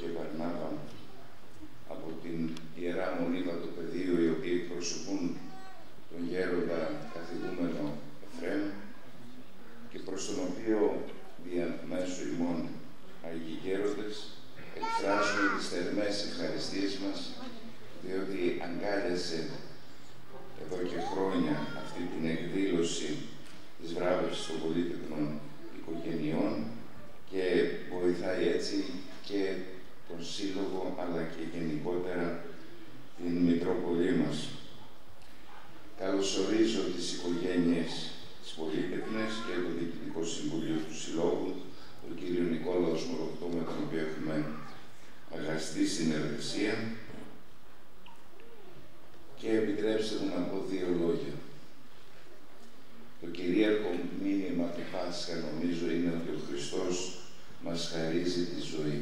και Βαρνάβα από την Ιερά Μονή Βατοπεδίου, οι οποίοι εκπροσωπούν τον γέροντα καθηγούμενο Εφραίμ και προς τον οποίο διαμέσου ημών Αγίοι Γέροντες εκφράζουμε τις θερμές ευχαριστίες μας, διότι αγκάλιασε εδώ και χρόνια αυτή την εκδήλωση της βράβευσης των πολύτεκνων οικογενειών και βοηθάει έτσι και τον Σύλλογο, αλλά και γενικότερα την Μητρόπολη μας. Καλωσορίζω τις οικογένειες της πολύτεκνες και το Διοικητικό Συμβούλιο του Συλλόγου, τον κύριο Νικόλαο Σμοροφτό, με τον οποίο έχουμε αγαστή συνεργασία, και επιτρέψτε μου να πω δύο λόγια. Το κυρίαρχο μήνυμα του Πάσχα, νομίζω, είναι ότι ο Χριστός μας χαρίζει τη ζωή.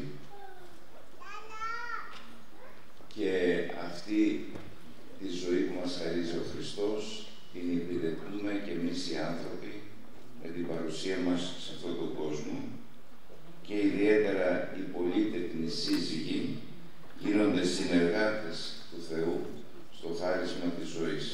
Και αυτή τη ζωή που μας χαρίζει ο Χριστός την υπηρετούμε και εμείς οι άνθρωποι με την παρουσία μας σε αυτόν τον κόσμο, και ιδιαίτερα οι πολύτεκνοι σύζυγοι γίνονται συνεργάτες του Θεού στο χάρισμα της ζωής.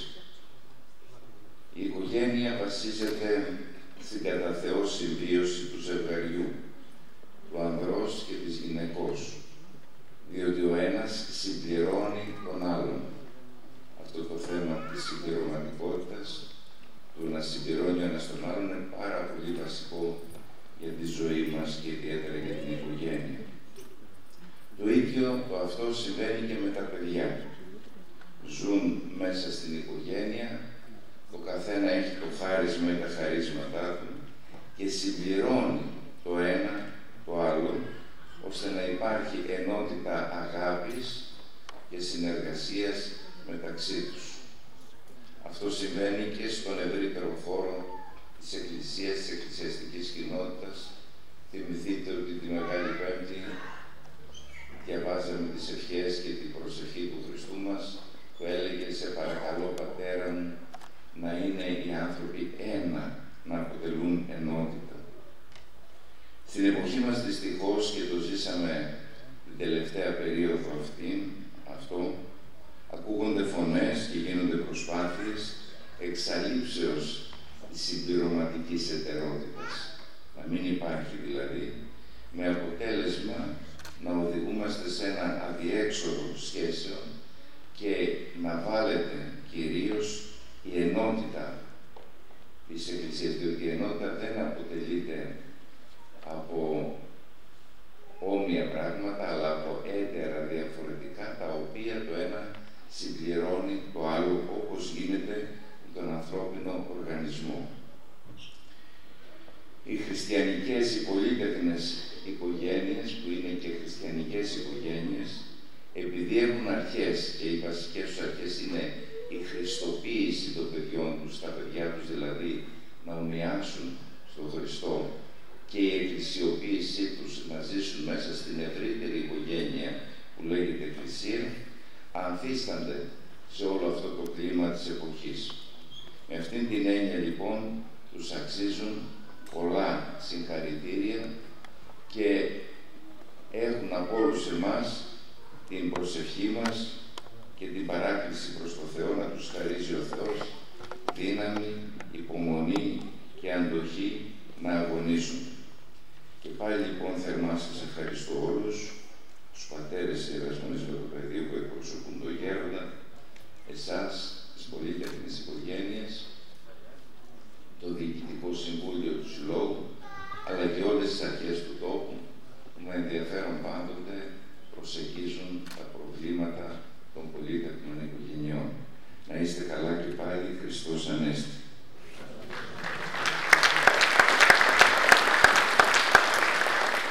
Η οικογένεια βασίζεται στην κατά Θεό συμβίωση του ζευγαριού, του ανδρός και της γυναικός, διότι ο ένας συμπληρώνει τον άλλον. Αυτό το θέμα της συμπληρωματικότητας, του να συμπληρώνει ο ένας τον άλλον, είναι πάρα πολύ βασικό για τη ζωή μας και ιδιαίτερα για την οικογένεια. Το ίδιο το αυτό συμβαίνει και με τα παιδιά. Ζουν μέσα στην οικογένεια, το καθένα έχει το χάρισμα ή τα χαρίσματά του και συμπληρώνει το ένα το άλλο, ώστε να υπάρχει ενότητα αγάπης και συνεργασίας μεταξύ τους. Αυτό συμβαίνει και στον ευρύτερο χώρο της Εκκλησίας, της εκκλησιαστικής κοινότητας. Θυμηθείτε ότι τη Μεγάλη Πέμπτη διαβάζαμε τις ευχές και την προσευχή του Χριστού μας, που έλεγε «Σε παρακαλώ, Πατέρα μου, να είναι οι άνθρωποι ένα, να αποτελούν ενότητα». Στην εποχή μας, δυστυχώς, και το ζήσαμε την τελευταία περίοδο αυτό, ακούγονται φωνές και γίνονται προσπάθειες εξαλείψεως της συμπληρωματικής εταιρότητας. Να μην υπάρχει δηλαδή, με αποτέλεσμα να οδηγούμαστε σε ένα αδιέξοδο σχέσεων και να βάλετε κυρίως η ενότητα της Εκκλησίας, διότι η ενότητα δεν αποτελείται από όμοια πράγματα, αλλά από έτερα διαφορετικά, τα οποία το ένα συμπληρώνει το άλλο, όπως γίνεται με τον ανθρώπινο οργανισμό. Οι χριστιανικές, οι πολύτεκνες οικογένειες, που είναι και χριστιανικές οικογένειες, επειδή έχουν αρχές, και οι βασικές τους αρχές είναι η χριστοποίηση των παιδιών τους, τα παιδιά τους δηλαδή να ομοιάσουν στον Χριστό, και η εκκλησιοποίησή τους να ζήσουν μέσα στην ευρύτερη οικογένεια που λέγεται Εκκλησία, ανθίστανται σε όλο αυτό το κλίμα της εποχής. Με αυτήν την έννοια λοιπόν τους αξίζουν πολλά συγχαρητήρια και έχουν από όλους εμάς την προσευχή μας και την παράκληση προς το Θεό να τους χαρίζει ο Θεός δύναμη, υπομονή και αντοχή να αγωνίζουν. Και πάλι λοιπόν θερμά σας ευχαριστώ όλους, τους πατέρες της Ιεράς Μονής Βατοπεδίου που εκπροσωπούν τον γέροντα, εσάς, τις πολύτεκνες οικογένειες, το Διοικητικό Συμβούλιο του Συλλόγου, αλλά και όλες τις αρχές του τόπου που με ενδιαφέρον πάντοτε προσεγγίζουν τα προβλήματα